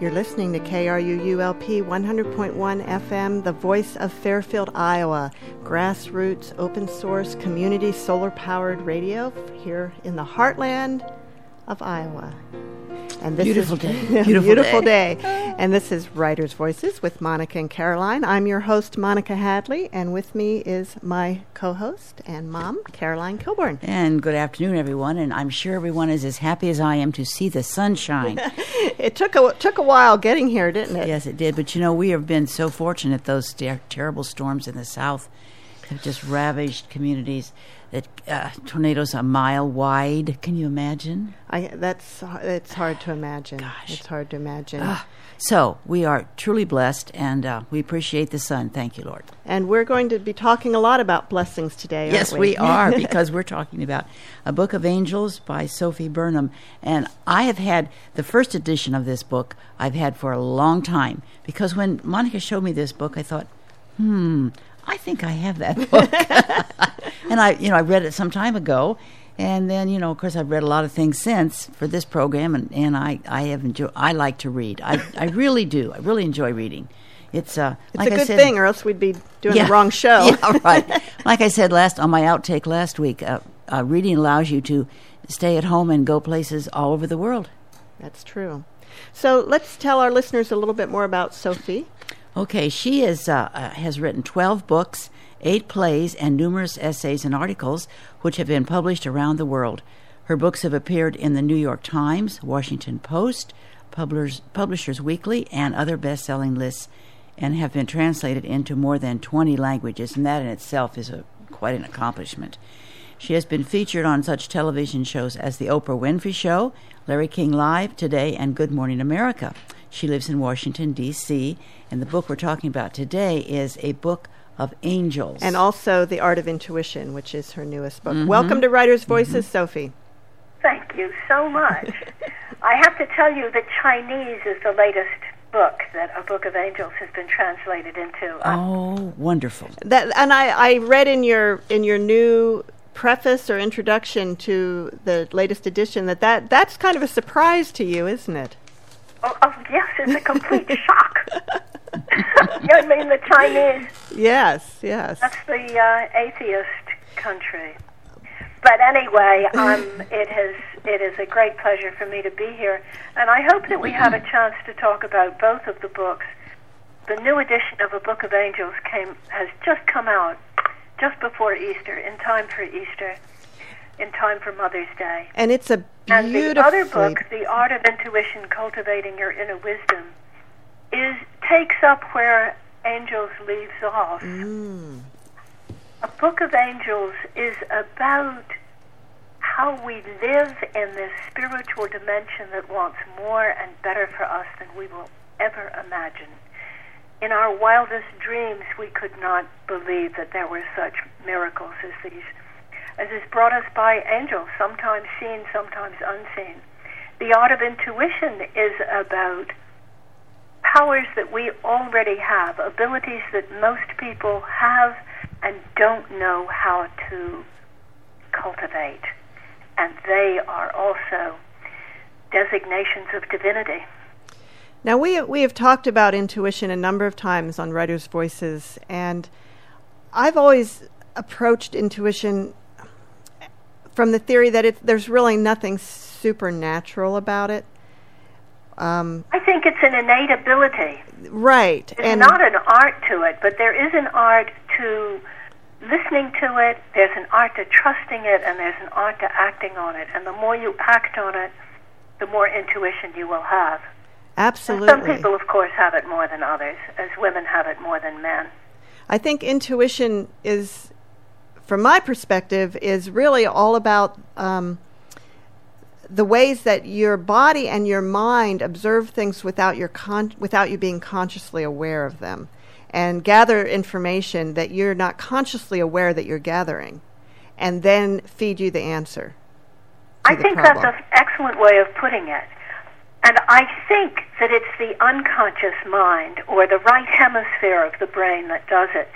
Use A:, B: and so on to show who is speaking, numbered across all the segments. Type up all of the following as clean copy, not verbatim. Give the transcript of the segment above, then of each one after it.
A: You're listening to KRUULP 100.1 FM, the voice of Fairfield, Iowa, grassroots, open source, community, solar-powered radio here in the heartland of Iowa. And this
B: beautiful
A: is
B: day.
A: Beautiful day. And this is Writers' Voices with Monica and Caroline. I'm your host, Monica Hadley, and with me is my co-host and mom, Caroline Kilborn.
B: And good afternoon, everyone. And I'm sure everyone is as happy as I am to see the sunshine.
A: It took a while getting here, didn't it?
B: Yes, it did. But, you know, we have been so fortunate. Those terrible storms in the south have just ravaged communities. Tornadoes a mile wide. Can you imagine?
A: It's hard to imagine.
B: Gosh.
A: It's hard to imagine.
B: So we are truly blessed, and we appreciate the sun. Thank you, Lord.
A: And we're going to be talking a lot about blessings today,
B: Yes,
A: aren't we?
B: we are, because we're talking about A Book of Angels by Sophie Burnham. And I have had the first edition of this book I've had for a long time, because when Monica showed me this book, I thought, I think I have that book. And I read it some time ago, and then, of course, I've read a lot of things since for this program, and I like to read. I really do. I really enjoy reading. It's like
A: a good thing, or else we'd be doing the wrong show.
B: Yeah, right. Like I said on my outtake last week, reading allows you to stay at home and go places all over the world.
A: That's true. So let's tell our listeners a little bit more about Sophie.
B: Okay, she has written 12 books, 8 plays, and numerous essays and articles which have been published around the world. Her books have appeared in the New York Times, Washington Post, Publishers Weekly, and other best-selling lists, and have been translated into more than 20 languages, and that in itself is quite an accomplishment. She has been featured on such television shows as The Oprah Winfrey Show, Larry King Live, Today, and Good Morning America. She lives in Washington, D.C., and the book we're talking about today is A Book of Angels.
A: And also The Art of Intuition, which is her newest book. Mm-hmm. Welcome to Writers' Voices, Sophie.
C: Thank you so much. I have to tell you that Chinese is the latest book that A Book of Angels has been translated into.
B: Oh, wonderful.
A: And I read in your new preface or introduction to the latest edition that's kind of a surprise to you, isn't it?
C: Oh, yes, it's a complete shock. I mean, the Chinese.
A: Yes.
C: That's the atheist country. But anyway, it is a great pleasure for me to be here, and I hope that we have a chance to talk about both of the books. The new edition of A Book of Angels has just come out just before Easter, in time for Easter, in time for Mother's Day.
A: And it's a beautiful...
C: And the other book, The Art of Intuition, Cultivating Your Inner Wisdom, takes up where Angels leaves off. A Book of Angels is about how we live in this spiritual dimension that wants more and better for us than we will ever imagine. In our wildest dreams, we could not believe that there were such miracles as these, as is brought us by angels, sometimes seen, sometimes unseen. The Art of Intuition is about powers that we already have, abilities that most people have and don't know how to cultivate. And they are also designations of divinity.
A: Now, we have talked about intuition a number of times on Writers' Voices, and I've always approached intuition from the theory that there's really nothing supernatural about it.
C: I think it's an innate ability.
A: Right.
C: There's not an art to it, but there is an art to listening to it, there's an art to trusting it, and there's an art to acting on it. And the more you act on it, the more intuition you will have.
A: Absolutely.
C: And some people, of course, have it more than others, as women have it more than men.
A: I think intuition is, from my perspective, is really all about the ways that your body and your mind observe things without you being consciously aware of them, and gather information that you're not consciously aware that you're gathering, and then feed you the answer.
C: I think that's an excellent way of putting it. And I think that it's the unconscious mind, or the right hemisphere of the brain, that does it.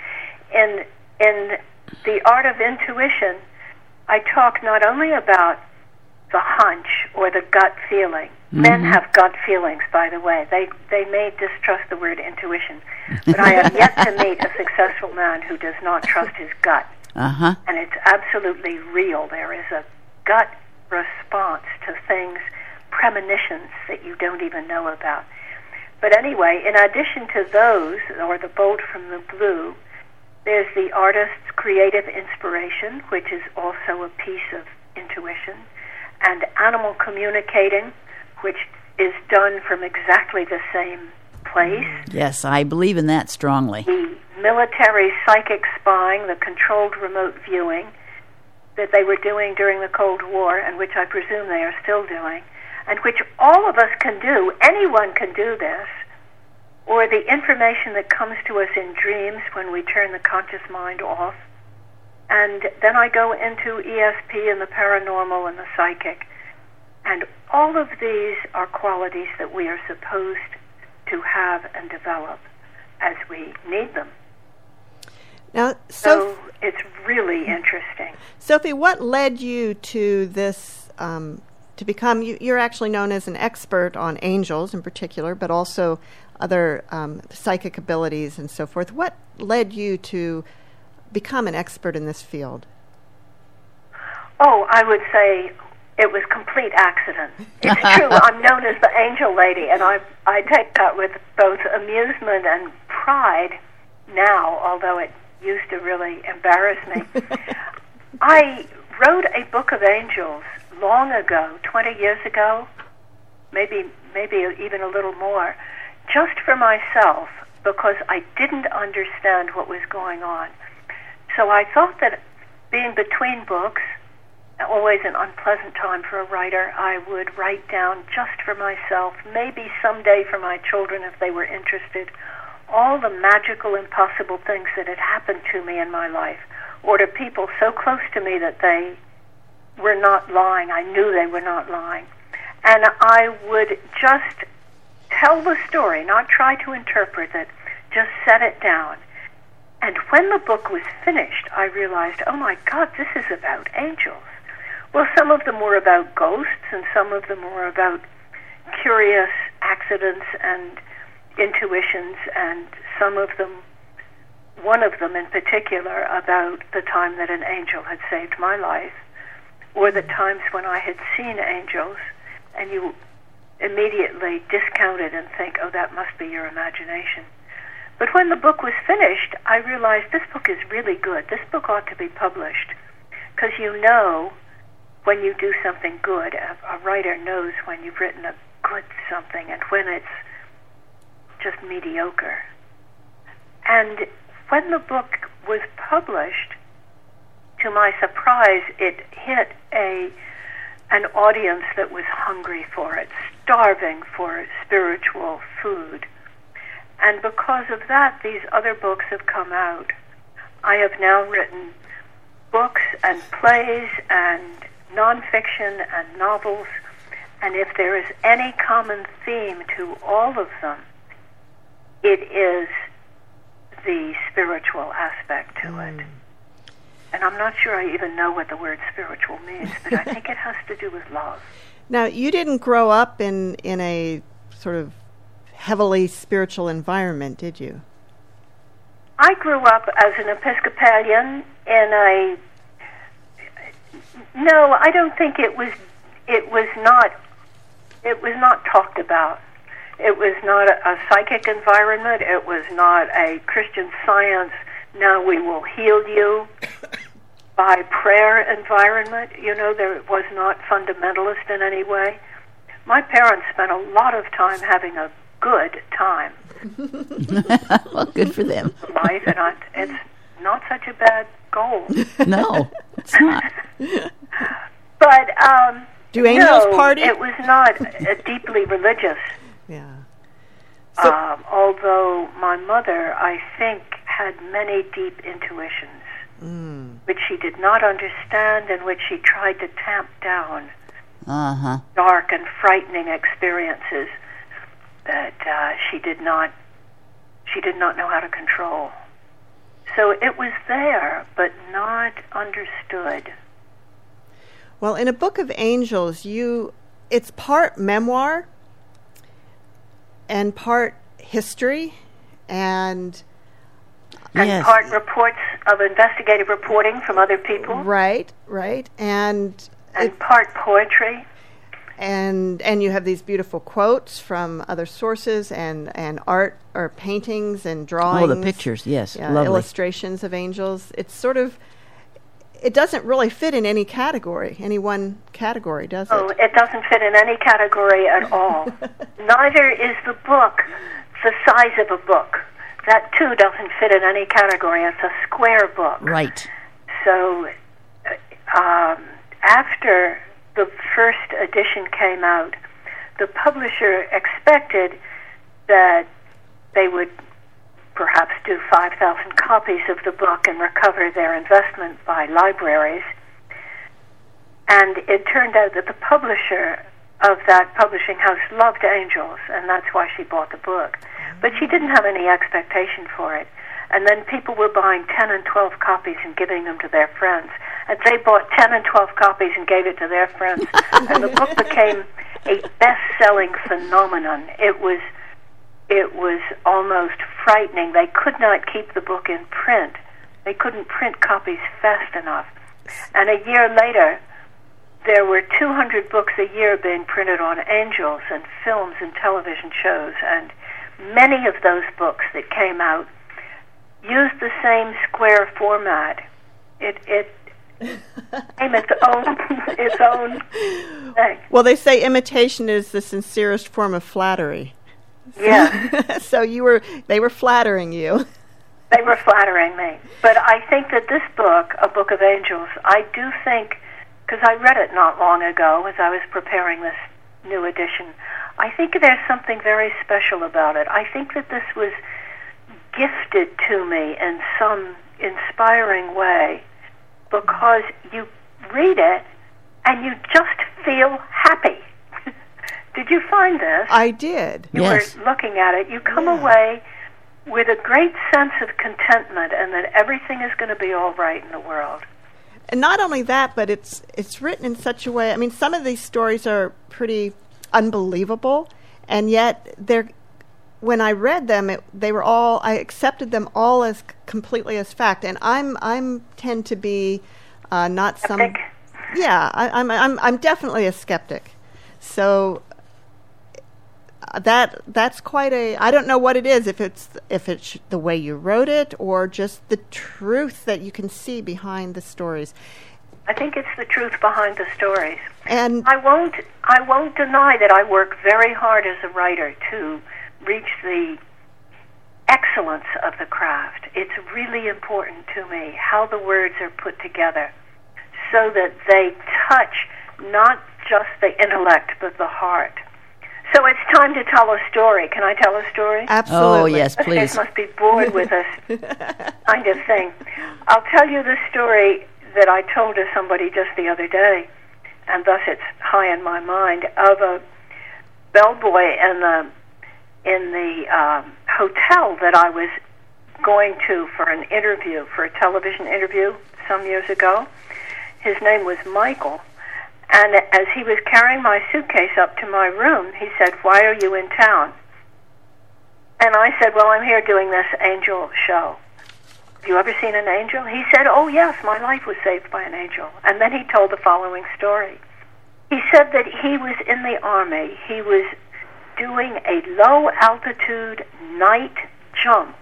C: In The Art of Intuition, I talk not only about the hunch or the gut feeling. Men have gut feelings, by the way. They may distrust the word intuition, but I have yet to meet a successful man who does not trust his gut.
B: Uh-huh.
C: And it's absolutely real. There is a gut response to things, premonitions that you don't even know about. But anyway, in addition to those, or the bolt from the blue, there's the artist's creative inspiration, which is also a piece of intuition, and animal communicating, which is done from exactly the same place.
B: Yes, I believe in that strongly.
C: The military psychic spying, the controlled remote viewing that they were doing during the Cold War, and which I presume they are still doing, and which all of us can do. Anyone can do this. Or the information that comes to us in dreams when we turn the conscious mind off. And then I go into ESP and the paranormal and the psychic. And all of these are qualities that we are supposed to have and develop as we need them.
A: Now,
C: so it's really interesting.
A: Sophie, what led you to this, to become, you're actually known as an expert on angels in particular, but also other psychic abilities and so forth. What led you to become an expert in this field?
C: Oh, I would say it was complete accident. It's true, I'm known as the angel lady, and I take that with both amusement and pride now, although it used to really embarrass me. I wrote a book of angels long ago, 20 years ago, maybe even a little more, just for myself, because I didn't understand what was going on. So I thought that being between books, always an unpleasant time for a writer, I would write down just for myself, maybe someday for my children if they were interested, all the magical, impossible things that had happened to me in my life, or to people so close to me that they were not lying. I knew they were not lying. And I would just tell the story, not try to interpret it, just set it down. And when the book was finished, I realized, oh my God, this is about angels. Well, some of them were about ghosts, and some of them were about curious accidents and intuitions, and some of them, one of them in particular, about the time that an angel had saved my life, or the times when I had seen angels, and you immediately discount it and think, oh, that must be your imagination. But when the book was finished, I realized this book is really good. This book ought to be published, because you know when you do something good. A writer knows when you've written a good something and when it's just mediocre. And when the book was published, to my surprise, it hit an audience that was hungry for it, starving for spiritual food. And because of that, these other books have come out. I have now written books and plays and nonfiction and novels, and if there is any common theme to all of them, it is the spiritual aspect to it. And I'm not sure I even know what the word spiritual means, but I think it has to do with love.
A: Now, you didn't grow up in a sort of heavily spiritual environment, did you?
C: I grew up as an Episcopalian in a... No, I don't think it was not talked about. It was not a psychic environment. It was not a Christian Science, now we will heal you by prayer environment. You know, there was not fundamentalist in any way. My parents spent a lot of time having a good time.
B: Well, good for them.
C: Life, and it's not such a bad goal.
B: No, it's not.
C: But
A: do angels party?
C: It was not deeply religious.
A: Yeah.
C: So, although my mother, I think, had many deep intuitions, which she did not understand and which she tried to tamp down. Dark and frightening experiences that she did not know how to control. So it was there, but not understood.
A: Well, in A Book of Angels, it's part memoir and part history and
B: Yes.
C: part reports of investigative reporting from other people.
A: right, and
C: Part poetry.
A: and you have these beautiful quotes from other sources and art or paintings and drawings.
B: Oh, the pictures, yes, lovely.
A: Illustrations of angels. It's sort of, it doesn't really fit in any one category, does it?
C: Oh, it doesn't fit in any category at all. Neither is the book the size of a book. That, too, doesn't fit in any category. It's a square book.
B: Right.
C: So after the first edition came out, the publisher expected that they would perhaps do 5,000 copies of the book and recover their investment by libraries. And it turned out that the publisher of that publishing house loved angels, and that's why she bought the book. But she didn't have any expectation for it. And then people were buying 10 and 12 copies and giving them to their friends. And they bought 10 and 12 copies and gave it to their friends. And the book became a best-selling phenomenon. It was almost frightening. They could not keep the book in print. They couldn't print copies fast enough. And a year later, there were 200 books a year being printed on angels and films and television shows. And many of those books that came out used the same square format. It became its own thing.
A: Well, they say imitation is the sincerest form of flattery.
C: Yeah.
A: So they were flattering you.
C: They were flattering me. But I think that this book, A Book of Angels, I do think, because I read it not long ago as I was preparing this new edition, I think there's something very special about it. I think that this was gifted to me in some inspiring way because you read it and you just feel happy. Did you find this?
A: I did.
C: You
B: Yes.
C: were looking at it. You come away with a great sense of contentment and that everything is going to be all right in the world.
A: And not only that, but it's written in such a way. I mean, some of these stories are pretty unbelievable, and yet when I read them, I accepted them all as completely as fact. And I'm tend to be not some.
C: Skeptic?
A: Yeah, I'm definitely a skeptic. So that's quite a. I don't know what it is. If it's the way you wrote it or just the truth that you can see behind the stories.
C: I think it's the truth behind the stories.
A: And
C: I won't deny that I work very hard as a writer to reach the excellence of the craft. It's really important to me how the words are put together so that they touch not just the intellect but the heart. So it's time to tell a story. Can I tell a story?
A: absolutely.
B: Oh, yes, please.
C: Listeners must be bored with us kind of thing. I'll tell you the story that I told to somebody just the other day, and thus it's high in my mind, of a bellboy in the hotel that I was going to for an interview, for a television interview some years ago. His name was Michael. And as he was carrying my suitcase up to my room, he said, "Why are you in town?" And I said, "Well, I'm here doing this angel show." "Have you ever seen an angel?" He said, "Oh, yes, my life was saved by an angel." And then he told the following story. He said that he was in the Army. He was doing a low-altitude night jump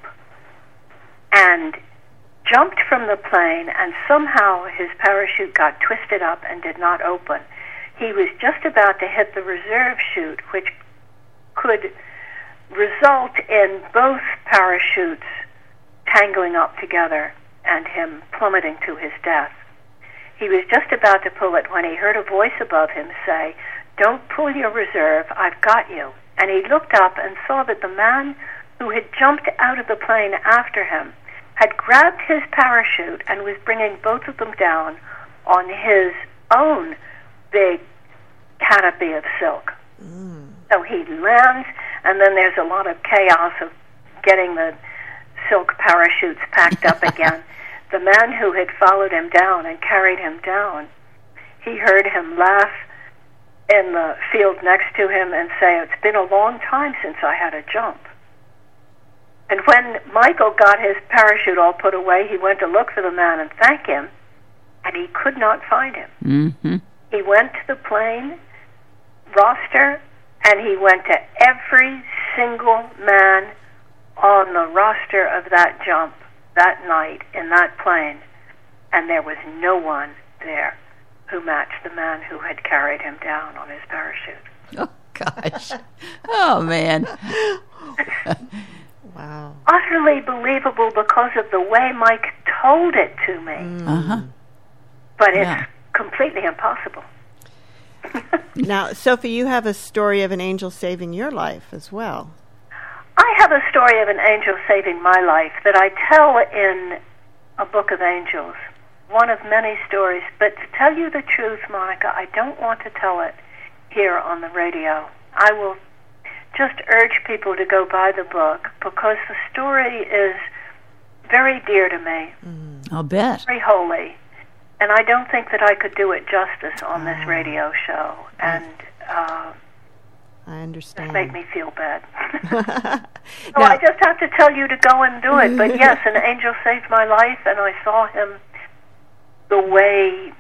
C: and jumped from the plane, and somehow his parachute got twisted up and did not open. He was just about to hit the reserve chute, which could result in both parachutes tangling up together and him plummeting to his death. He was just about to pull it when he heard a voice above him say, "Don't pull your reserve, I've got you." And he looked up and saw that the man who had jumped out of the plane after him had grabbed his parachute and was bringing both of them down on his own big canopy of silk. So he lands, and then there's a lot of chaos of getting the silk parachutes packed up again. The man who had followed him down and carried him down he heard him laugh in the field next to him and say, "It's been a long time since I had a jump." And when Michael got his parachute all put away, he went to look for the man and thank him, and he could not find him.
B: Mm-hmm.
C: He went to the plane roster, and he went to every single man on the roster of that jump that night in that plane, and there was no one there who matched the man who had carried him down on his parachute.
B: Oh, gosh. Oh, man.
A: Wow.
C: Utterly believable because of the way Mike told it to me.
B: Uh-huh.
C: But it's completely impossible.
A: Now, Sophie, you have a story of an angel saving your life as well.
C: I have a story of an angel saving my life that I tell in a book of angels, one of many stories. But to tell you the truth, Monica, I don't want to tell it here on the radio. I will just urge people to go buy the book because the story is very dear to me.
B: I'll bet.
C: Very holy. And I don't think that I could do it justice on this radio show. And
A: I understand.
C: it made me feel bad. So I just have to tell you to go and do it. But yes, an angel saved my life, and I saw him the way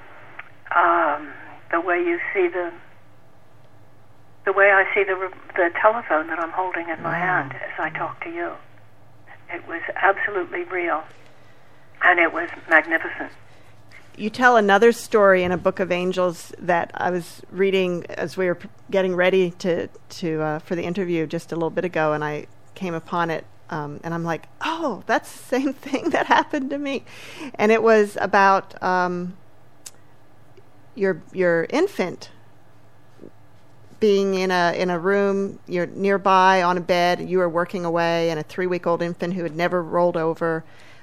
C: you see the way I see the telephone that I'm holding in my hand as I talk to you. It was absolutely real, and it was magnificent.
A: You tell another story in a book of angels that I was reading as we were getting ready to for the interview just a little bit ago, and I came upon it, and I'm like, oh, that's the same thing that happened to me. And it was about your infant being in a room, you're nearby on a bed, you were working away, and a 3-week-old infant who had never rolled over.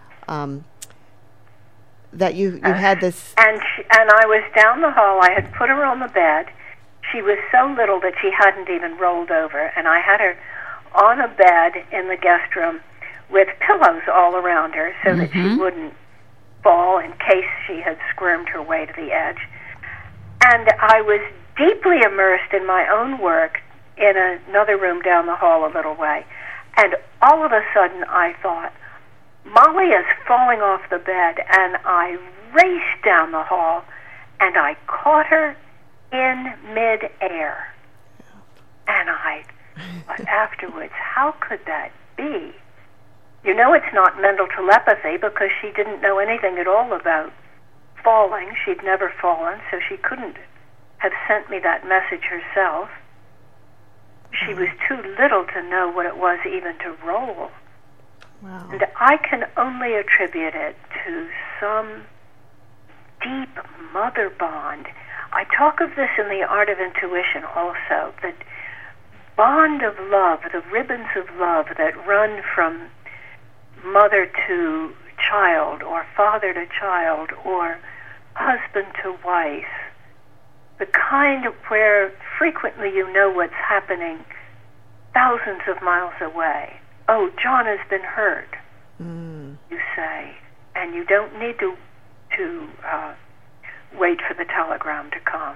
A: That you had this...
C: And I was down the hall. I had put her on the bed. She was so little that she hadn't even rolled over. And I had her on a bed in the guest room with pillows all around her so that she wouldn't fall in case she had squirmed her way to the edge. And I was deeply immersed in my own work in another room down the hall a little way. And all of a sudden I thought, Molly is falling off the bed, and I raced down the hall, and I caught her in midair. And I thought afterwards, how could that be? You know it's not mental telepathy because she didn't know anything at all about falling. She'd never fallen, so she couldn't have sent me that message herself. She was too little to know what it was even to roll.
A: Wow.
C: And I can only attribute it to some deep mother bond. I talk of this in The Art of Intuition also, the bond of love, the ribbons of love that run from mother to child, or father to child, or husband to wife. The kind of where frequently you know what's happening thousands of miles away. Oh, John has been hurt, you say, and you don't need to wait for the telegram to come.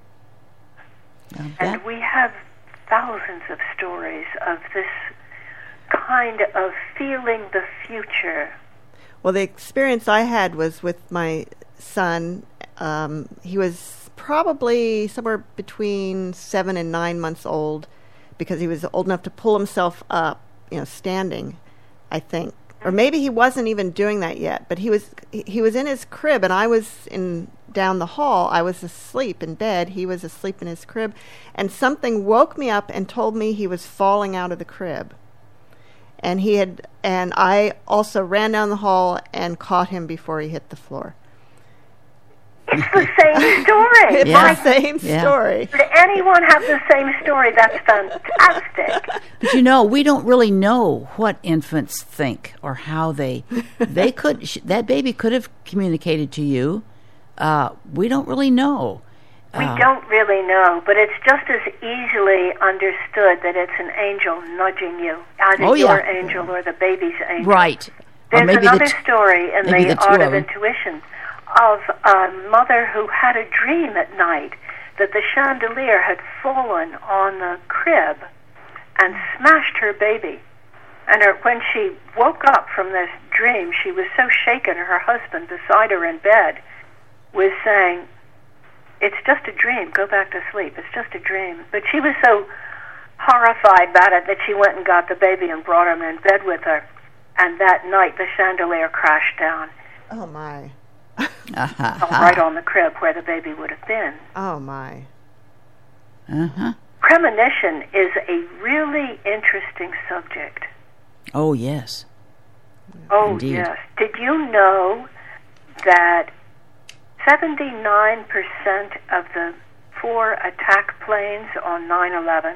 C: And we have thousands of stories of this kind of feeling the future.
A: Well, the experience I had was with my son. He was probably somewhere between 7 and 9 months old because he was old enough to pull himself up, standing, I think. Or maybe he wasn't even doing that yet, but he was in his crib, and I was down the hall. I was asleep in bed. He was asleep in his crib, and something woke me up and told me he was falling out of the crib. And I also ran down the hall and caught him before he hit the floor.
C: It's the same story.
A: It's the same story.
C: Did anyone have the same story? That's fantastic.
B: But we don't really know what infants think or how they could. That baby could have communicated to you. We don't really know.
C: We don't really know, but it's just as easily understood that it's an angel nudging you, either your angel or the baby's angel.
B: Right.
C: There's
B: or maybe
C: another story in
B: maybe
C: The Art of Intuition of a mother who had a dream at night that the chandelier had fallen on the crib and smashed her baby. And when she woke up from this dream, she was so shaken, her husband beside her in bed was saying, "It's just a dream, go back to sleep, it's just a dream." But she was so horrified about it that she went and got the baby and brought him in bed with her. And that night the chandelier crashed down.
A: Oh, my.
C: Right on the crib where the baby would have been.
A: Oh, my.
B: Uh-huh.
C: Premonition is a really interesting subject.
B: Oh, yes.
C: Oh,
B: Indeed.
C: yes. Did you know that 79% of the 4 attack planes on 9/11,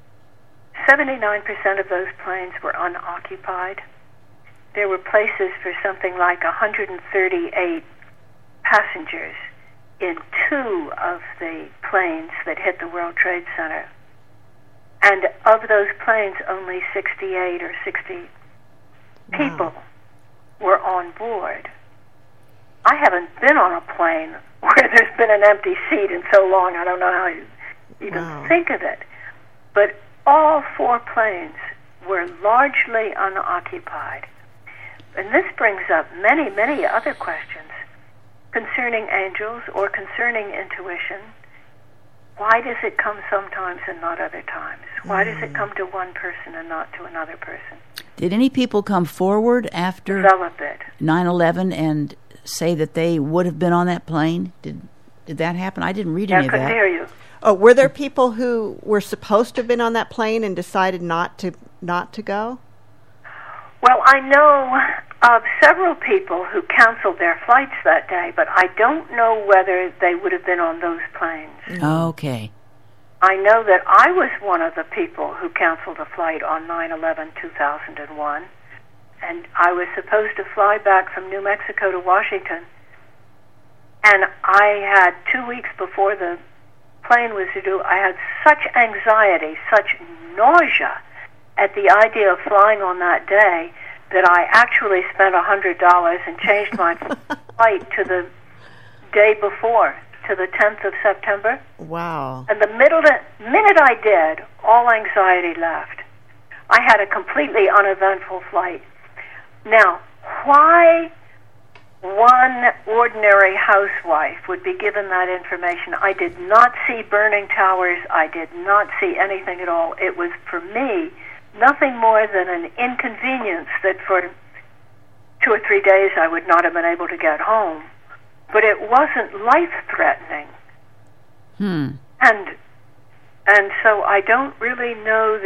C: 79% of those planes were unoccupied? There were places for something like 138 passengers in 2 of the planes that hit the World Trade Center. And of those planes, only 68 or 60 people were on board. I haven't been on a plane where there's been an empty seat in so long, I don't know how you even think of it. But all 4 planes were largely unoccupied. And this brings up many, many other questions concerning angels or concerning intuition. Why does it come sometimes and not other times? Why does it come to one person and not to another person?
B: Did any people come forward after
C: Develop it.
B: 9/11 and say that they would have been on that plane? Did that happen? I didn't read any of
C: I
B: that.
C: couldn't hear you.
A: Oh, were there people who were supposed to have been on that plane and decided not to go?
C: Well, I know of several people who canceled their flights that day, but I don't know whether they would have been on those planes.
B: Okay.
C: I know that I was one of the people who canceled a flight on 9/11/2001, and I was supposed to fly back from New Mexico to Washington, and I had 2 weeks before the plane was due, I had such anxiety, such nausea at the idea of flying on that day that I actually spent $100 and changed my flight to the day before, to the 10th of September.
A: Wow.
C: And the minute I did, all anxiety left. I had a completely uneventful flight. Now, why one ordinary housewife would be given that information? I did not see burning towers. I did not see anything at all. It was, for me, nothing more than an inconvenience that for 2 or 3 days I would not have been able to get home. But it wasn't life-threatening. And so I don't really know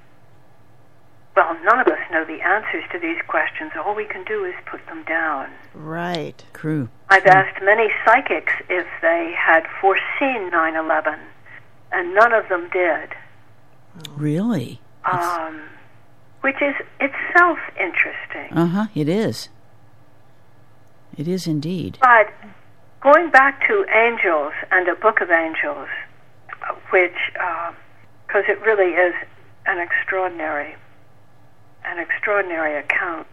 C: none of us know the answers to these questions. All we can do is put them down.
A: Right.
B: True.
C: I've asked many psychics if they had foreseen 9/11, and none of them did.
B: Really?
C: Which is itself interesting.
B: It is. It is indeed.
C: But going back to angels and a book of angels, which, because it really is an extraordinary account,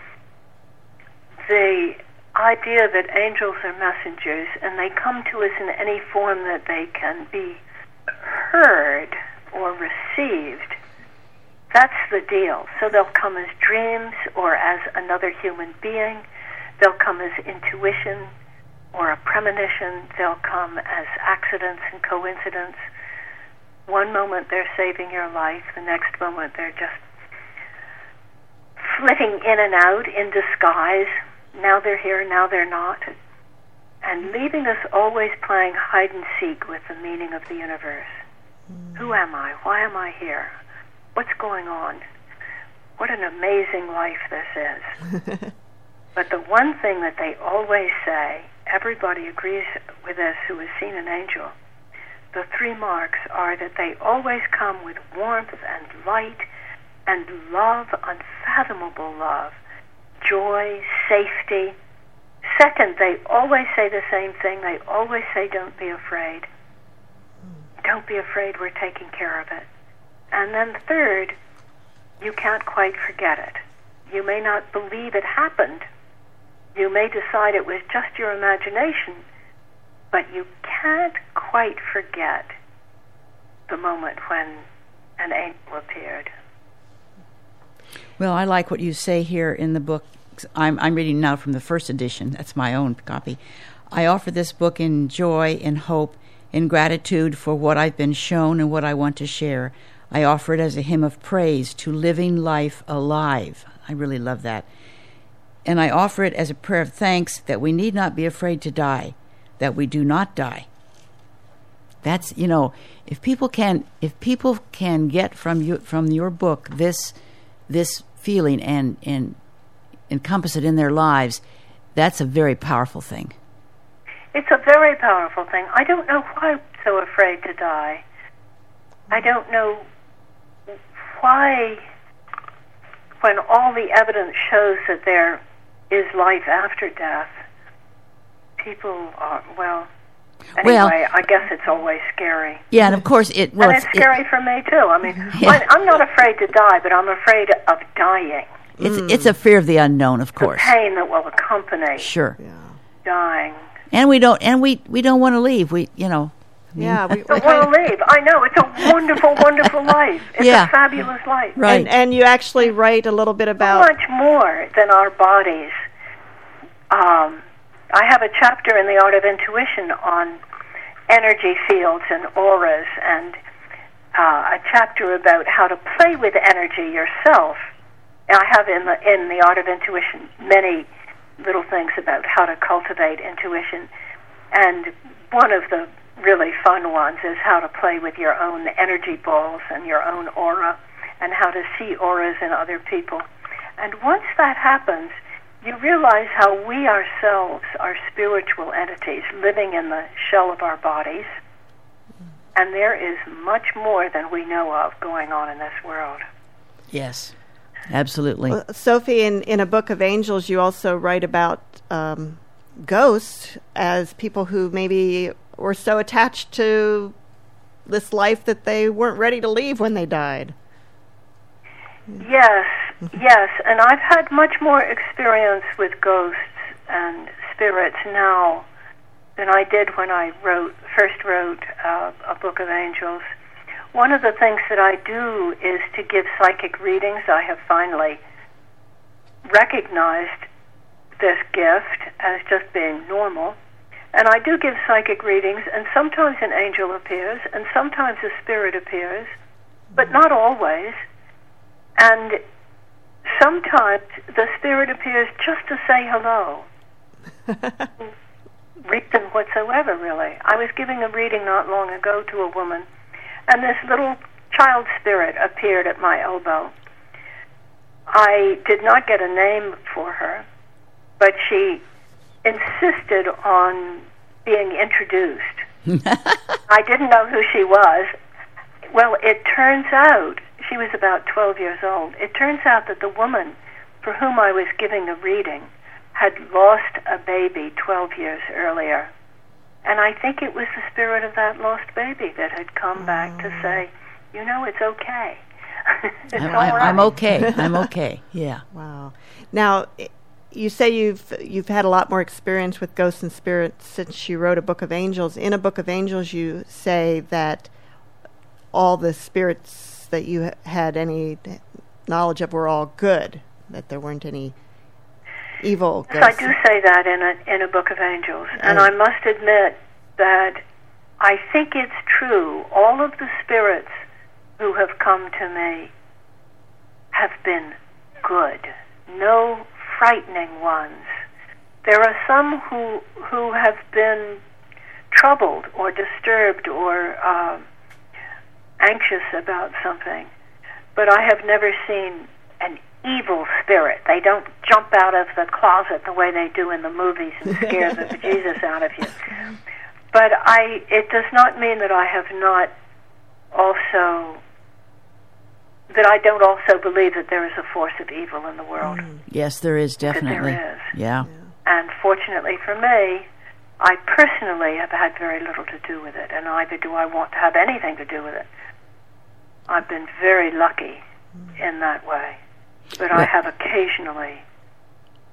C: the idea that angels are messengers and they come to us in any form that they can be heard or received, that's the deal. So they'll come as dreams or as another human being. They'll come as intuition or a premonition. They'll come as accidents and coincidence. One moment they're saving your life, the next moment they're just flitting in and out in disguise. Now they're here, now they're not. And leaving us always playing hide and seek with the meaning of the universe. Who am I? Why am I here? What's going on? What an amazing life this is. But the one thing that they always say, everybody agrees with this who has seen an angel, the 3 marks are that they always come with warmth and light and love, unfathomable love, joy, safety. Second, they always say the same thing. They always say, don't be afraid. Don't be afraid, we're taking care of it. And then third, you can't quite forget it. You may not believe it happened. You may decide it was just your imagination, but you can't quite forget the moment when an angel appeared.
B: Well, I like what you say here in the book. I'm reading now from the first edition. That's my own copy. I offer this book in joy, in hope, in gratitude for what I've been shown and what I want to share. I offer it as a hymn of praise to living life alive. I really love that. And I offer it as a prayer of thanks that we need not be afraid to die, that we do not die. That's, if people can get from your book this feeling and encompass it in their lives, that's a very powerful thing.
C: It's a very powerful thing. I don't know why I'm so afraid to die. I don't know why, when all the evidence shows that there is life after death, people are, anyway, I guess it's always scary.
B: Yeah, and of course
C: and it's scary for me, too. I mean, I'm not afraid to die, but I'm afraid of dying.
B: It's a fear of the unknown, of course.
C: The pain that will accompany dying.
B: And we don't want to leave. We
C: don't want to leave. I know, it's a wonderful, wonderful life. It's a fabulous life.
B: Right.
A: And you actually write a little bit about
C: so much more than our bodies. I have a chapter in The Art of Intuition on energy fields and auras, and a chapter about how to play with energy yourself. And I have in the Art of Intuition many little things about how to cultivate intuition. And one of the really fun ones is how to play with your own energy balls and your own aura, and how to see auras in other people. And once that happens, you realize how we ourselves are spiritual entities living in the shell of our bodies, and there is much more than we know of going on in this world.
B: Yes, absolutely.
A: Well, Sophie, in A Book of Angels, you also write about ghosts as people who maybe were so attached to this life that they weren't ready to leave when they died.
C: Yes, and I've had much more experience with ghosts and spirits now than I did when I first wrote A Book of Angels. One of the things that I do is to give psychic readings. I have finally recognized this gift as just being normal. And I do give psychic readings, and sometimes an angel appears, and sometimes a spirit appears, but not always. And sometimes the spirit appears just to say hello. Reason whatsoever, really. I was giving a reading not long ago to a woman, and this little child spirit appeared at my elbow. I did not get a name for her, but she insisted on being introduced. I didn't know who she was. Well, it turns out, she was about 12 years old. It turns out that the woman for whom I was giving a reading had lost a baby 12 years earlier. And I think it was the spirit of that lost baby that had come back to say, it's okay. It's all right.
B: I'm okay. I'm okay. Yeah.
A: Wow. Now, you say you've had a lot more experience with ghosts and spirits since you wrote A Book of Angels. In A Book of Angels, you say that all the spirits that you had any knowledge of were all good, that there weren't any evil ghosts.
C: Yes, I do say that in a Book of Angels. And I must admit that I think it's true. All of the spirits who have come to me have been good. No frightening ones. There are some who have been troubled or disturbed or anxious about something, but I have never seen an evil spirit. They don't jump out of the closet the way they do in the movies and scare the bejesus out of you. But it does not mean that I have not also, that I don't also believe that there is a force of evil in the world.
B: Yes, there is, definitely.
C: There is.
B: Yeah.
C: And fortunately for me, I personally have had very little to do with it, and neither do I want to have anything to do with it. I've been very lucky in that way. But I have occasionally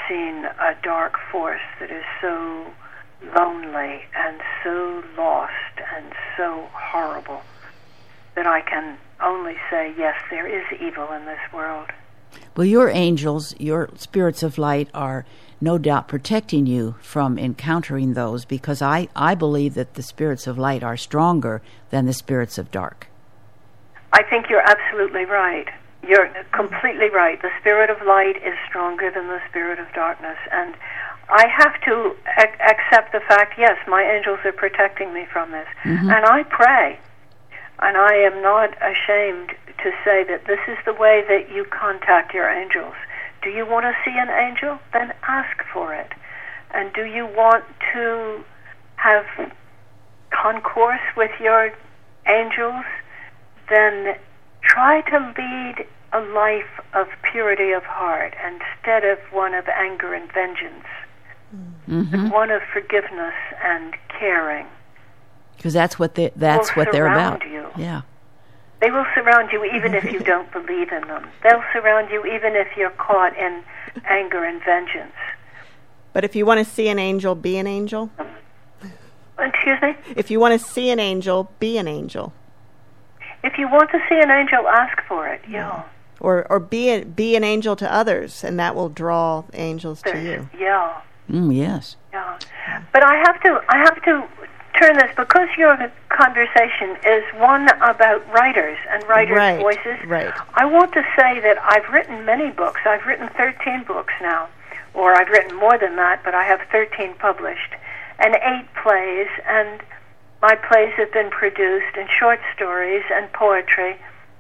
C: seen a dark force that is so lonely and so lost and so horrible that I can only say, yes, there is evil in this world.
B: Well, your angels, your spirits of light are no doubt protecting you from encountering those, because I believe that the spirits of light are stronger than the spirits of dark.
C: I think you're absolutely right. You're completely right. The spirit of light is stronger than the spirit of darkness. And I have to accept the fact, yes, my angels are protecting me from this. Mm-hmm. And I pray. And I am not ashamed to say that this is the way that you contact your angels. Do you want to see an angel? Then ask for it. And do you want to have concourse with your angels? Then try to lead a life of purity of heart instead of one of anger and vengeance. Mm-hmm. One of forgiveness and caring.
B: Because that's what they're about.
C: You.
B: Yeah.
C: They will surround you even if you don't believe in them. They'll surround you even if you're caught in anger and vengeance.
A: But if you want to see an angel, be an angel?
C: Excuse me?
A: If you want to see an angel, be an angel.
C: If you want to see an angel, ask for it, yeah.
A: Or be an angel to others, and that will draw angels to you.
C: Yeah.
B: Yes.
C: Yeah. But I have to turn this, because your conversation is one about writers and writers' voices.
A: Right.
C: I want to say that I've written many books. I've written 13 books now, or I've written more than that, but I have 13 published, and 8 plays, and my plays have been produced in short stories and poetry,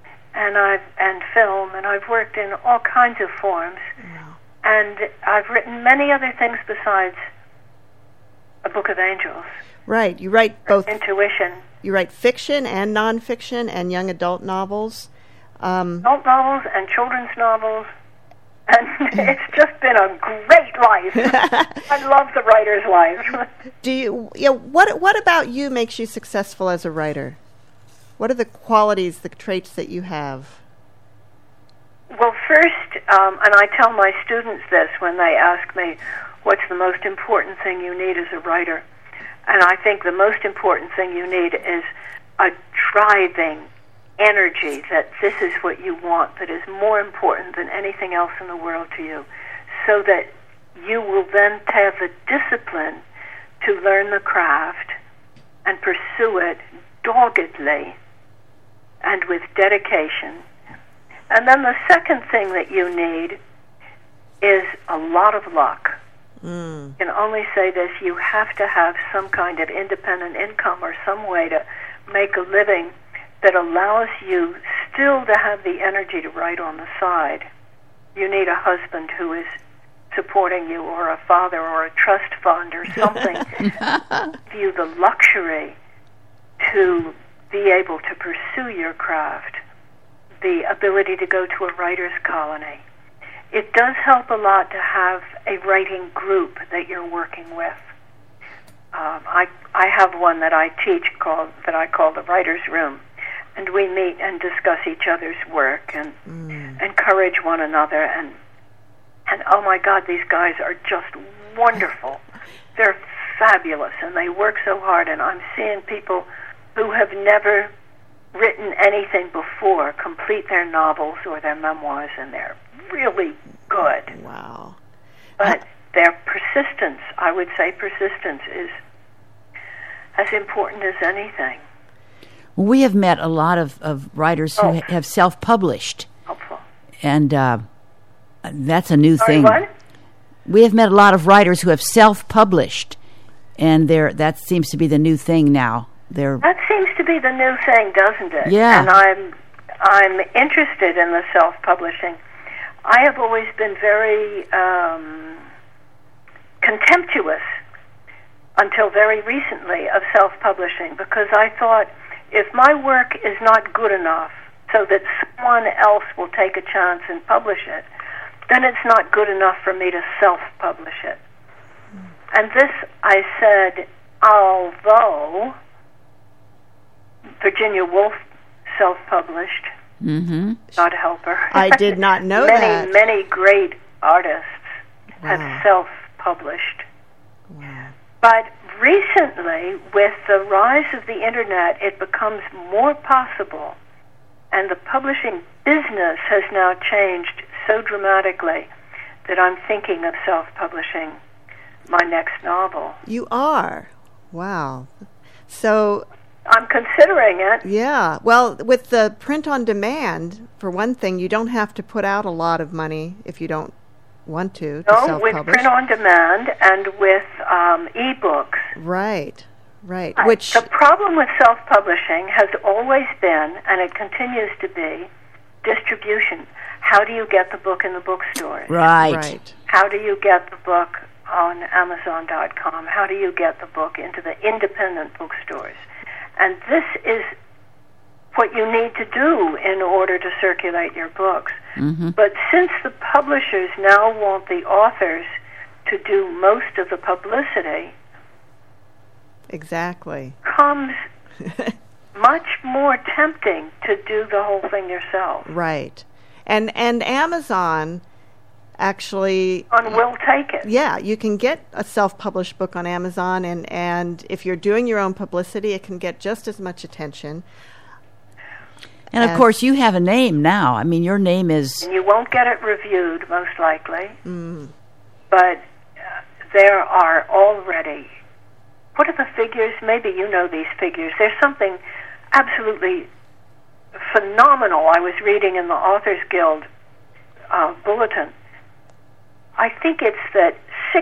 C: and film, and I've worked in all kinds of forms. Wow. And I've written many other things besides a book of angels.
A: Right. You write both
C: intuition.
A: You write fiction and nonfiction and young adult novels.
C: Adult novels and children's novels. And it's just been a great life. I love the writer's life.
A: What about you makes you successful as a writer? What are the qualities, the traits that you have?
C: Well, first, and I tell my students this when they ask me, what's the most important thing you need as a writer? And I think the most important thing you need is a driving energy that this is what you want, that is more important than anything else in the world to you, so that you will then have the discipline to learn the craft and pursue it doggedly and with dedication. And then the second thing that you need is a lot of luck. I can only say this: you have to have some kind of independent income or some way to make a living that allows you still to have the energy to write on the side. You need a husband who is supporting you, or a father, or a trust fund, or something. Give you the luxury to be able to pursue your craft, the ability to go to a writer's colony. It does help a lot to have a writing group that you're working with. I have one that I teach that I call the Writer's Room, and we meet and discuss each other's work and encourage one another. And oh my God, these guys are just wonderful. They're fabulous, and they work so hard. And I'm seeing people who have never written anything before complete their novels or their memoirs, and they're really good.
A: Wow.
C: But their persistence, I would say persistence is as important as anything.
B: We have met a lot of writers who have self-published.
C: Helpful.
B: And that's a new thing.
C: What?
B: We have met a lot of writers who have self-published, and that seems to be the new thing now.
C: That seems to be the new thing, doesn't it?
B: Yeah.
C: And I'm interested in the self-publishing. I have always been very contemptuous until very recently of self-publishing, because I thought, if my work is not good enough so that someone else will take a chance and publish it, then it's not good enough for me to self-publish it. And this, I said, although Virginia Woolf self-published, not help her.
A: I did not know that.
C: Many great artists have self-published.
A: Wow.
C: But recently, with the rise of the Internet, it becomes more possible, and the publishing business has now changed so dramatically that I'm thinking of self-publishing my next novel.
A: You are? Wow. So...
C: I'm considering it.
A: Yeah. Well, with the print on demand, for one thing, you don't have to put out a lot of money if you don't want to self-publish.
C: With print on demand and with e-books.
A: Right.
C: Which the problem with self-publishing has always been, and it continues to be, distribution. How do you get the book in the bookstores?
B: Right.
C: How do you get the book on Amazon.com? How do you get the book into the independent bookstores? And this is what you need to do in order to circulate your books.
B: Mm-hmm.
C: But since the publishers now want the authors to do most of the publicity,
A: exactly,
C: comes much more tempting to do the whole thing yourself.
A: Right. And Amazon actually...
C: will take it.
A: Yeah, you can get a self-published book on Amazon, and if you're doing your own publicity, it can get just as much attention.
B: And of course, you have a name now. I mean, your name is...
C: And you won't get it reviewed, most likely. But there are already... What are the figures? Maybe you know these figures. There's something absolutely phenomenal I was reading in the Authors Guild bulletin. I think it's that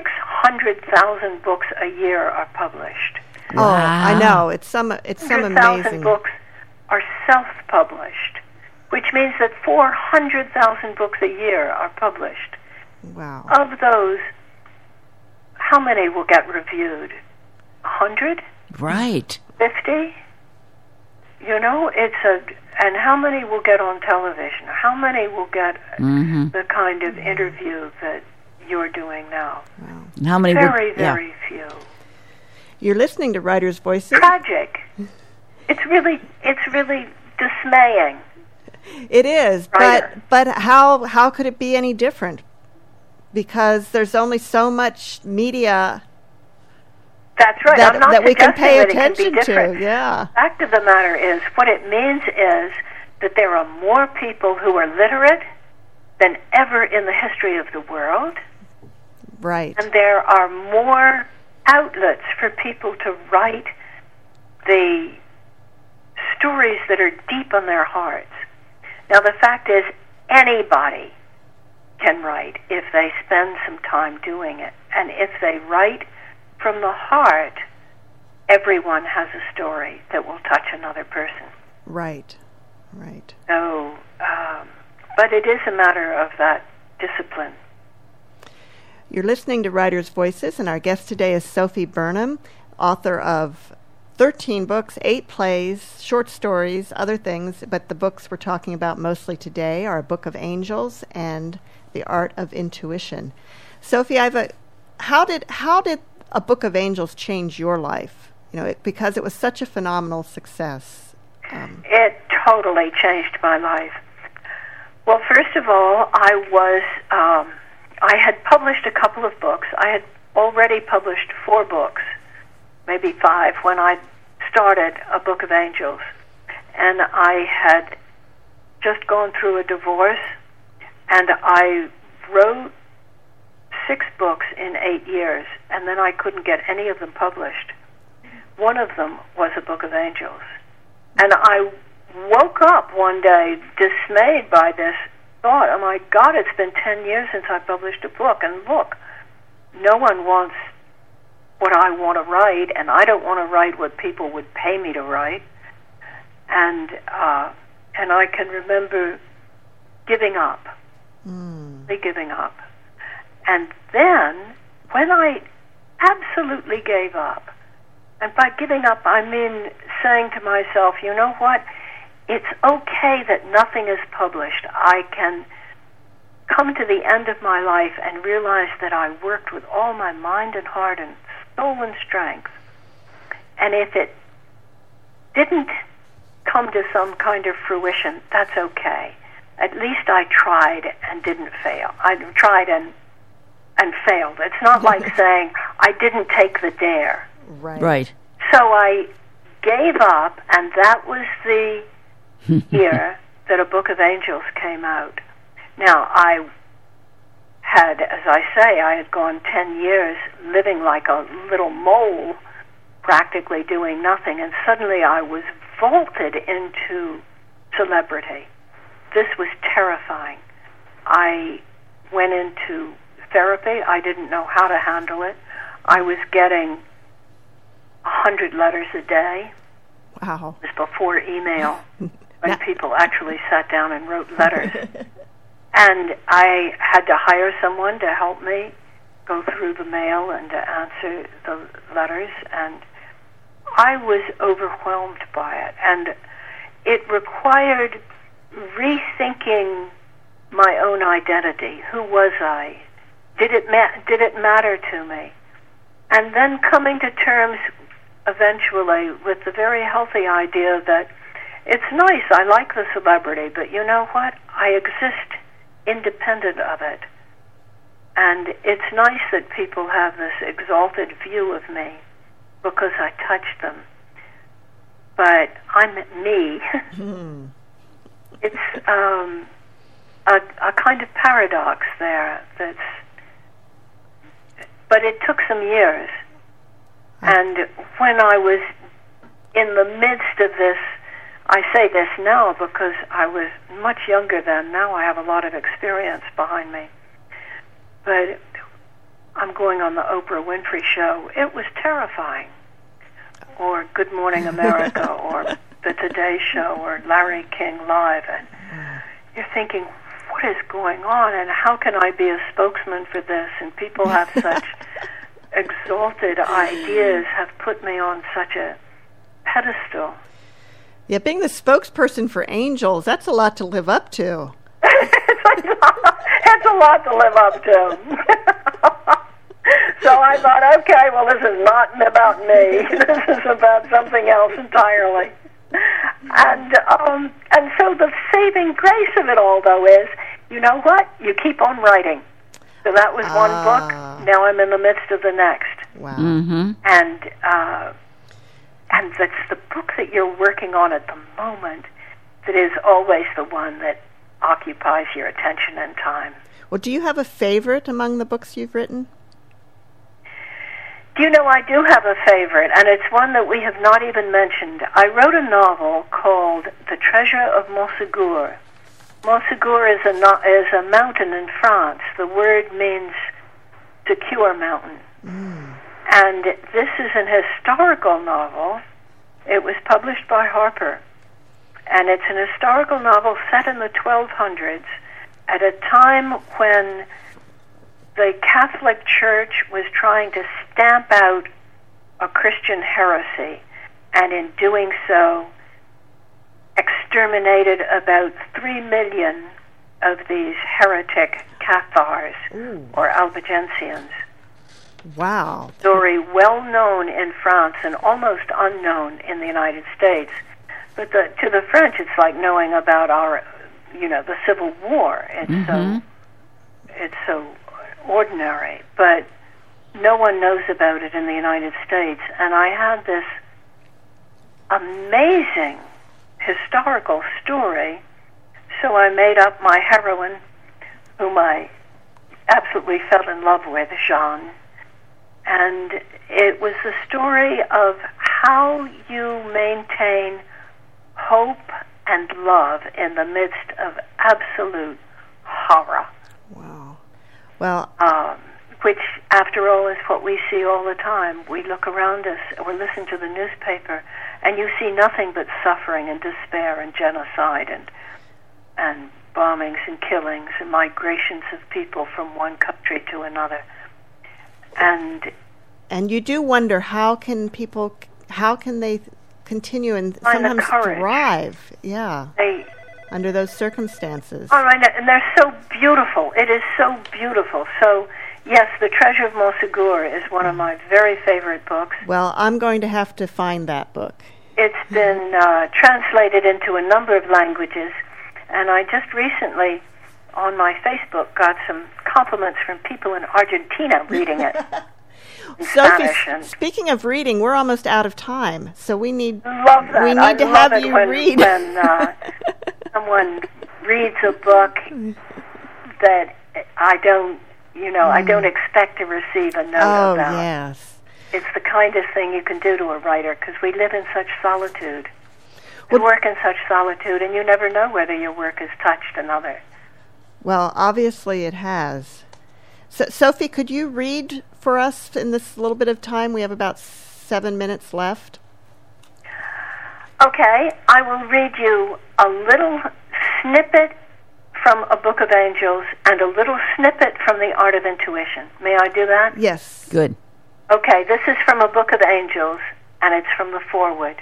C: 600,000 books a year are published.
A: Wow. Oh, I know. It's some amazing...
C: 100,000 books are self-published, which means that 400,000 books a year are published.
A: Wow.
C: Of those, how many will get reviewed? 100?
B: Right.
C: 50? You know, and how many will get on television? How many will get the kind of interview that you're doing now?
A: Wow.
B: How many?
C: Very few.
A: You're listening to Writers' Voices.
C: Tragic. It's really dismaying.
A: It is, but how could it be any different? Because there's only so much media.
C: That's right. I'm not
A: that we can pay
C: that
A: attention
C: it can be different.
A: to. Yeah.
C: The fact of the matter is, what it means is that there are more people who are literate than ever in the history of the world.
A: Right.
C: And there are more outlets for people to write the stories that are deep on their hearts. Now, the fact is, anybody can write if they spend some time doing it. And if they write from the heart, everyone has a story that will touch another person.
A: Right.
C: So, but it is a matter of that discipline.
A: You're listening to Writers' Voices, and our guest today is Sophie Burnham, author of 13 books, 8 plays, short stories, other things, but the books we're talking about mostly today are A Book of Angels and The Art of Intuition. Sophie, how did A Book of Angels change your life? You know, because it was such a phenomenal success.
C: It totally changed my life. Well, first of all, I had published a couple of books. I had already published 4 books, maybe 5, when I started A Book of Angels. And I had just gone through a divorce, and I wrote 6 books in 8 years, and then I couldn't get any of them published. One of them was A Book of Angels. And I woke up one day dismayed by this thought, oh my God, it's been 10 years since I published a book, and look, no one wants what I want to write, and I don't want to write what people would pay me to write. And I can remember giving up, giving up. And then, when I absolutely gave up, and by giving up I mean saying to myself, you know what, it's okay that nothing is published. I can come to the end of my life and realize that I worked with all my mind and heart and soul and strength. And if it didn't come to some kind of fruition, that's okay. At least I tried and didn't fail. I tried and and failed. It's not like saying, I didn't take the dare.
B: Right.
C: So I gave up, and that was the year that A Book of Angels came out. Now, I had, as I say, I had gone 10 years living like a little mole, practically doing nothing, and suddenly I was vaulted into celebrity. This was terrifying. I went into therapy. I didn't know how to handle it. I was getting 100 letters a day.
A: Wow.
C: It was before email, when people actually sat down and wrote letters. And I had to hire someone to help me go through the mail and to answer the letters, and I was overwhelmed by it. And it required rethinking my own identity. Who was I? Did it matter to me? And then coming to terms eventually with the very healthy idea that it's nice, I like the celebrity, but you know what? I exist independent of it. And it's nice that people have this exalted view of me because I touch them. But I'm me. It's a kind of paradox there. But it took some years. And when I was in the midst of this, I say this now because I was much younger then. Now I have a lot of experience behind me. But I'm going on the Oprah Winfrey Show. It was terrifying. Or Good Morning America, or the Today Show, or Larry King Live. And you're thinking, what is going on? And how can I be a spokesman for this? And people have such exalted ideas, have put me on such a pedestal.
A: Yeah, being the spokesperson for angels, that's a lot to live up to.
C: It's a lot to live up to. So I thought, okay, well, this is not about me. This is about something else entirely. And so the saving grace of it all, though, is, you know what? You keep on writing. So that was one book. Now I'm in the midst of the next.
A: Wow.
B: Mm-hmm.
C: And that's the book that you're working on at the moment that is always the one that occupies your attention and time.
A: Well, do you have a favorite among the books you've written?
C: Do you know, I do have a favorite, and it's one that we have not even mentioned. I wrote a novel called The Treasure of Montségur. Montségur is a mountain in France. The word means secure mountain. And this is an historical novel. It was published by Harper. And it's an historical novel set in the 1200s at a time when the Catholic Church was trying to stamp out a Christian heresy, and in doing so exterminated about 3 million of these heretic Cathars or Albigensians.
A: Wow.
C: Story well known in France and almost unknown in the United States. But to the French, it's like knowing about our, the Civil War. It's so ordinary, but no one knows about it in the United States. And I had this amazing historical story, so I made up my heroine, whom I absolutely fell in love with, Jeanne. And it was the story of how you maintain hope and love in the midst of absolute horror.
A: Wow. Well,
C: which, after all, is what we see all the time. We look around us or listen to the newspaper, and you see nothing but suffering and despair and genocide and bombings and killings and migrations of people from one country to another.
A: And you do wonder, how can they continue and sometimes thrive? Yeah. Under those circumstances.
C: All right, and they're so beautiful. It is so beautiful. So, yes, The Treasure of Montségur is one of my very favorite books.
A: Well, I'm going to have to find that book.
C: It's been translated into a number of languages, and I just recently, on my Facebook, got some compliments from people in Argentina reading it.
A: Sophie, speaking of reading, we're almost out of time, so we need
C: love that.
A: We need
C: I
A: to
C: love
A: have
C: it
A: you
C: when,
A: read.
C: When someone reads a book that I don't expect to receive a note about.
A: Oh, yes.
C: It's the kindest thing you can do to a writer, because we live in such solitude. We work in such solitude, and you never know whether your work has touched another.
A: Well, obviously it has. So, Sophie, could you read for us in this little bit of time? We have about 7 minutes left.
C: Okay, I will read you a little snippet from a Book of Angels and a little snippet from The Art of Intuition. May I do that?
A: Yes.
B: Good.
C: Okay, this is from a Book of Angels, and it's from the foreword.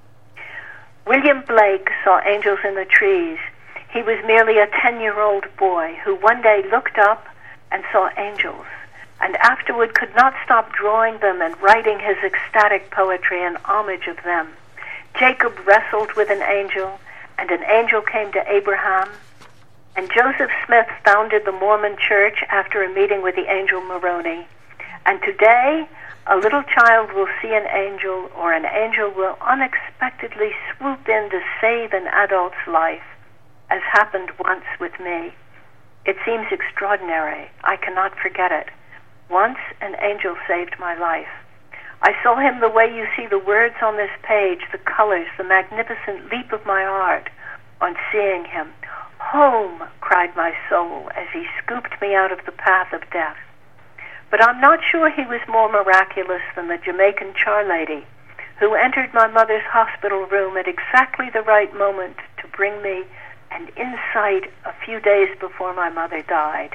C: William Blake saw angels in the trees. He was merely a 10-year-old boy who one day looked up and saw angels, and afterward could not stop drawing them and writing his ecstatic poetry in homage of them. Jacob wrestled with an angel, and an angel came to Abraham, and Joseph Smith founded the Mormon Church after a meeting with the angel Moroni. And today, a little child will see an angel, or an angel will unexpectedly swoop in to save an adult's life, as happened once with me. It seems extraordinary. I cannot forget it. Once an angel saved my life. I saw him the way you see the words on this page, the colors, the magnificent leap of my heart on seeing him. Home, cried my soul as he scooped me out of the path of death. But I'm not sure he was more miraculous than the Jamaican charlady who entered my mother's hospital room at exactly the right moment to bring me an insight a few days before my mother died.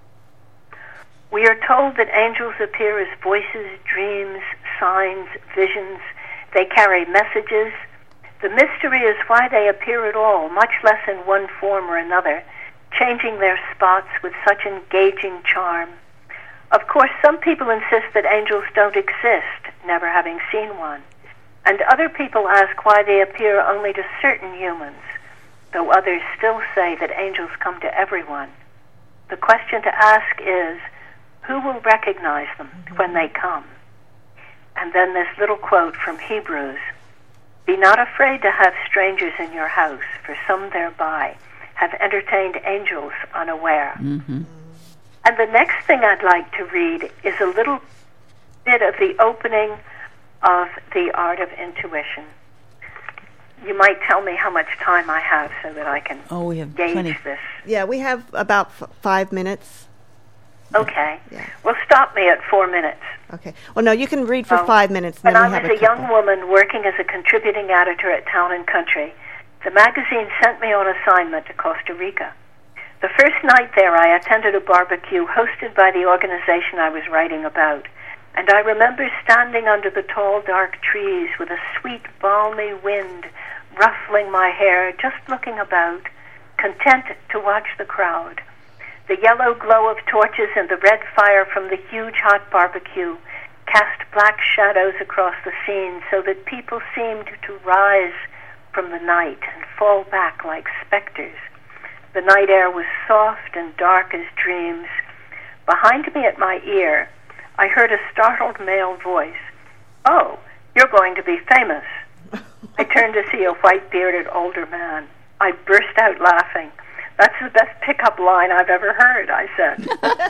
C: We are told that angels appear as voices, dreams, signs, visions. They carry messages. The mystery is why they appear at all, much less in one form or another, changing their spots with such engaging charm. Of course, some people insist that angels don't exist, never having seen one. And other people ask why they appear only to certain humans, though others still say that angels come to everyone. The question to ask is, who will recognize them when they come? And then this little quote from Hebrews, "Be not afraid to have strangers in your house, for some thereby have entertained angels unaware."
B: Mm-hmm.
C: And the next thing I'd like to read is a little bit of the opening of The Art of Intuition. You might tell me how much time I have so that I can
B: we have
C: gauge
B: plenty.
C: this.
A: Yeah, we have about 5 minutes.
C: Okay.
A: Yeah.
C: Well, stop me at 4 minutes.
A: Okay. Well, no, you can read for 5 minutes.
C: When
A: Then
C: I
A: we have
C: was a
A: couple.
C: young woman working as a contributing editor at Town and Country, the magazine sent me on assignment to Costa Rica. The first night there, I attended a barbecue hosted by the organization I was writing about, and I remember standing under the tall, dark trees with a sweet, balmy wind ruffling my hair, just looking about, content to watch the crowd. The yellow glow of torches and the red fire from the huge hot barbecue cast black shadows across the scene so that people seemed to rise from the night and fall back like specters. The night air was soft and dark as dreams. Behind me at my ear, I heard a startled male voice. "Oh, you're going to be famous." I turned to see a white-bearded older man. I burst out laughing. "That's the best pickup line I've ever heard," I said.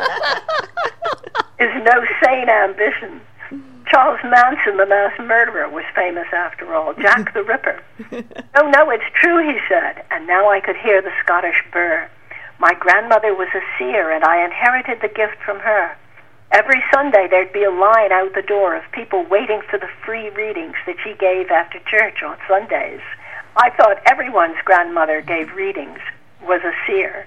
C: "Is no sane ambition. Charles Manson, the mass murderer, was famous after all. Jack the Ripper." "Oh, no, it's true," he said, and now I could hear the Scottish burr. My grandmother was a seer, and I inherited the gift from her. Every Sunday there'd be a line out the door of people waiting for the free readings that she gave after church on Sundays. I thought everyone's grandmother gave readings, was a seer.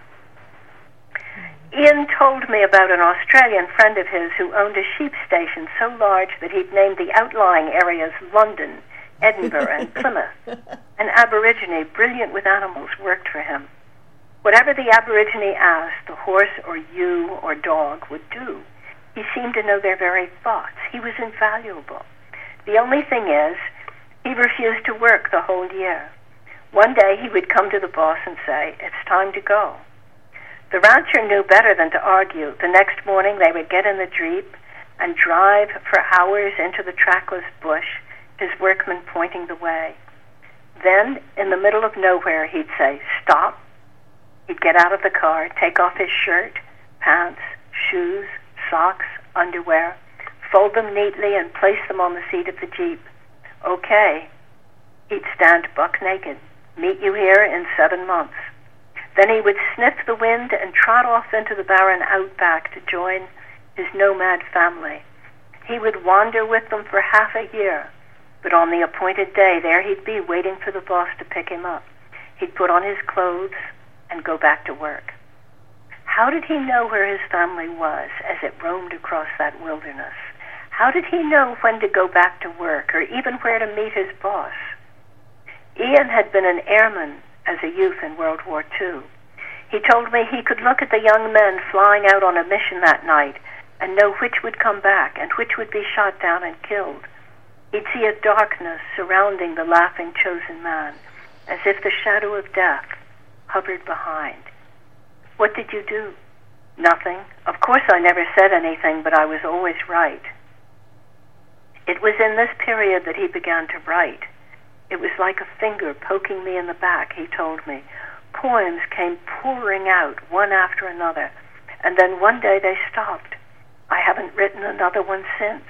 C: Ian told me about an Australian friend of his who owned a sheep station so large that he'd named the outlying areas London, Edinburgh, and Plymouth. An Aborigine, brilliant with animals, worked for him. Whatever the Aborigine asked, the horse or ewe or dog would do. He seemed to know their very thoughts. He was invaluable. The only thing is, he refused to work the whole year. One day he would come to the boss and say, "It's time to go." The rancher knew better than to argue. The next morning they would get in the Jeep and drive for hours into the trackless bush, his workmen pointing the way. Then, in the middle of nowhere, he'd say, "Stop." He'd get out of the car, take off his shirt, pants, shoes, socks, underwear, fold them neatly and place them on the seat of the Jeep. "Okay." He'd stand buck naked. "Meet you here in 7 months." Then he would sniff the wind and trot off into the barren outback to join his nomad family. He would wander with them for half a year, but on the appointed day, there he'd be waiting for the boss to pick him up. He'd put on his clothes and go back to work. How did he know where his family was as it roamed across that wilderness? How did he know when to go back to work or even where to meet his boss? Ian had been an airman as a youth in World War II. He told me he could look at the young men flying out on a mission that night and know which would come back and which would be shot down and killed. He'd see a darkness surrounding the laughing chosen man, as if the shadow of death hovered behind. "What did you do?" "Nothing. Of course I never said anything, but I was always right." It was in this period that he began to write. It was like a finger poking me in the back, he told me. Poems came pouring out one after another, and then one day they stopped. I haven't written another one since.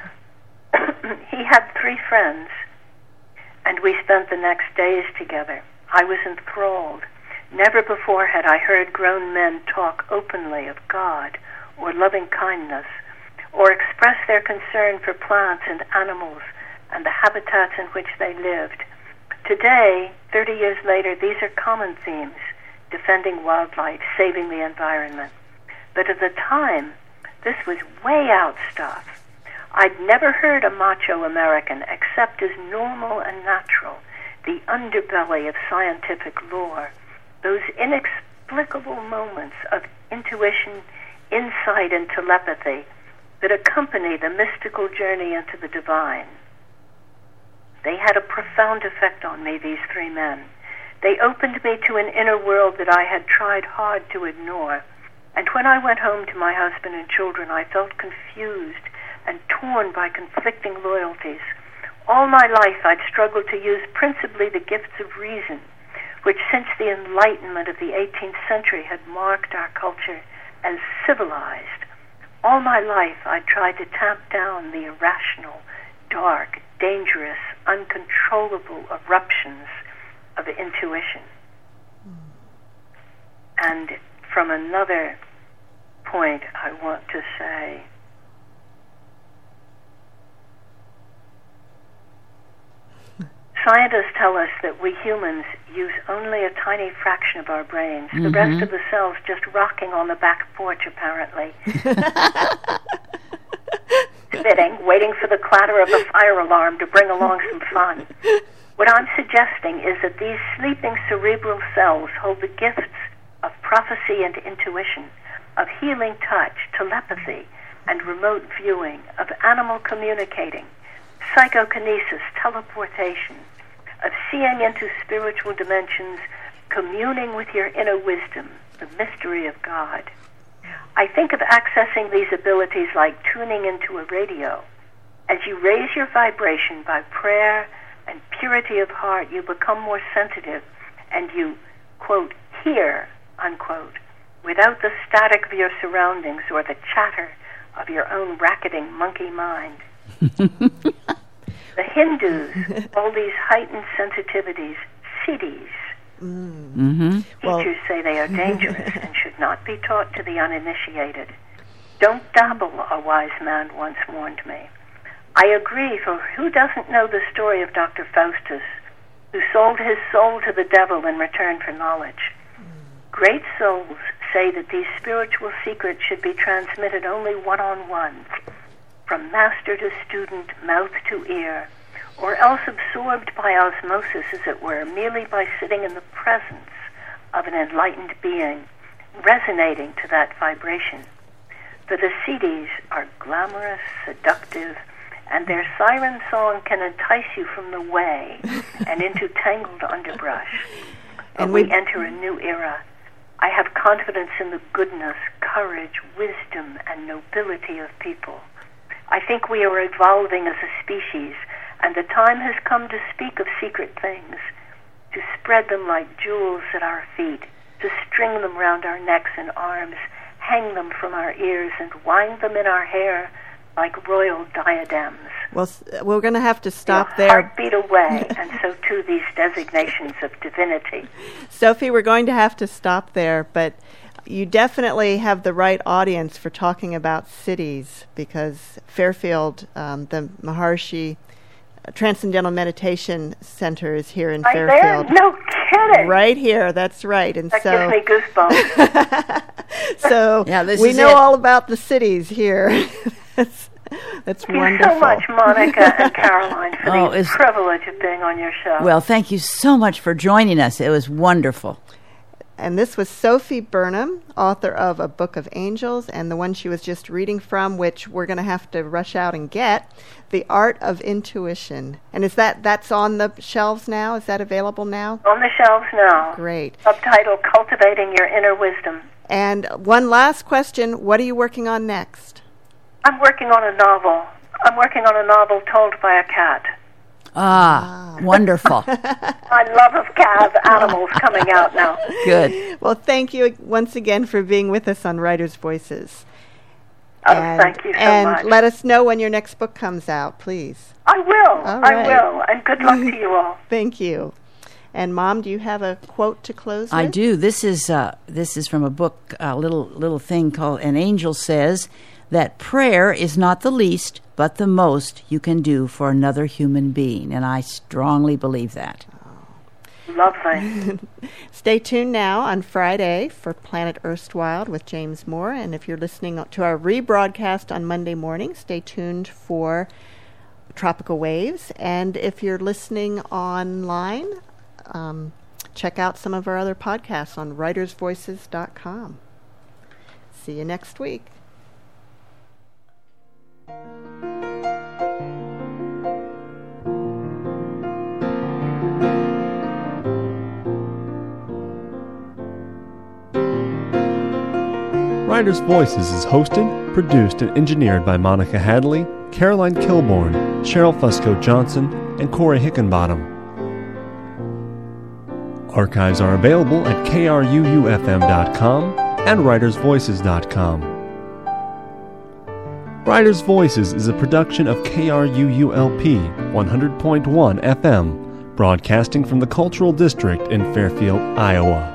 C: He had 3 friends, and we spent the next days together. I was enthralled. Never before had I heard grown men talk openly of God or loving kindness, or express their concern for plants and animals and the habitats in which they lived. Today, 30 years later, these are common themes: defending wildlife, saving the environment. But at the time, this was way out stuff. I'd never heard a macho American accept as normal and natural the underbelly of scientific lore, those inexplicable moments of intuition, insight, and telepathy that accompany the mystical journey into the divine. They had a profound effect on me, these 3 men. They opened me to an inner world that I had tried hard to ignore. And when I went home to my husband and children, I felt confused and torn by conflicting loyalties. All my life I'd struggled to use principally the gifts of reason, which since the Enlightenment of the 18th century had marked our culture as civilized. All my life I'd tried to tamp down the irrational, dark, dangerous, uncontrollable eruptions of intuition. And from another point, I want to say, scientists tell us that we humans use only a tiny fraction of our brains. The rest of the cells just rocking on the back porch, apparently. Sitting, waiting for the clatter of a fire alarm to bring along some fun. What I'm suggesting is that these sleeping cerebral cells hold the gifts of prophecy and intuition, of healing touch, telepathy, and remote viewing, of animal communicating, psychokinesis, teleportation, of seeing into spiritual dimensions, communing with your inner wisdom, the mystery of God. I think of accessing these abilities like tuning into a radio. As you raise your vibration by prayer and purity of heart, you become more sensitive and you, quote, hear, unquote, without the static of your surroundings or the chatter of your own racketing monkey mind. The Hindus call these heightened sensitivities siddhis. Teachers say they are dangerous and should not be taught to the uninitiated. Don't dabble, a wise man once warned me. I agree, for who doesn't know the story of Dr. Faustus, who sold his soul to the devil in return for knowledge? Great souls say that these spiritual secrets should be transmitted only one-on-one, from master to student, mouth to ear, or else absorbed by osmosis, as it were, merely by sitting in the presence of an enlightened being, resonating to that vibration. For the siddhis are glamorous, seductive, and their siren song can entice you from the way and into tangled underbrush. But we enter a new era. I have confidence in the goodness, courage, wisdom, and nobility of people. I think we are evolving as a species, and the time has come to speak of secret things, to spread them like jewels at our feet, to string them round our necks and arms, hang them from our ears, and wind them in our hair like royal diadems.
A: Well, we're going to have to stop
C: Your
A: there.
C: Heartbeat away, and so too these designations of divinity.
A: Sophie, we're going to have to stop there, but you definitely have the right audience for talking about cities, because Fairfield, the Maharishi Transcendental Meditation Center is here in Fairfield.
C: There? No kidding.
A: Right here, that's right. And
C: that
A: so
C: gives me goosebumps.
A: so
B: yeah,
A: we know all about the cities here. That's
C: Thank
A: wonderful.
C: you so much, Monica and Caroline, for the privilege of being on your show.
B: Well, thank you so much for joining us. It was wonderful.
A: And this was Sophie Burnham, author of A Book of Angels, and the one she was just reading from, which we're going to have to rush out and get, The Art of Intuition. And is that's on the shelves now? Is that available now?
C: On the shelves now.
A: Great.
C: Subtitle, Cultivating Your Inner Wisdom.
A: And one last question. What are you working on next?
C: I'm working on a novel. I'm working on a novel told by a cat.
B: Wonderful.
C: I love of animals coming out now.
B: Good.
A: Well, thank you once again for being with us on Writers' Voices.
C: Oh, thank you so much.
A: And let us know when your next book comes out, please.
C: I will.
A: All right.
C: I will. And good luck to you all.
A: Thank you. And Mom, do you have a quote to close with?
B: I do. This is from a book, a little thing called "An Angel Says That Prayer is not the least, but the most you can do for another human being," and I strongly believe that.
C: Lovely.
A: Stay tuned now on Friday for Planet Erstwhile with James Moore. And if you're listening to our rebroadcast on Monday morning, stay tuned for Tropical Waves. And if you're listening online, check out some of our other podcasts on writersvoices.com. See you next week.
D: Writers' Voices is hosted, produced, and engineered by Monica Hadley, Caroline Kilborn, Cheryl Fusco Johnson, and Corey Hickenbottom. Archives are available at kruufm.com and writersvoices.com. Writers' Voices is a production of KRUULP 100.1 FM, broadcasting from the Cultural District in Fairfield, Iowa.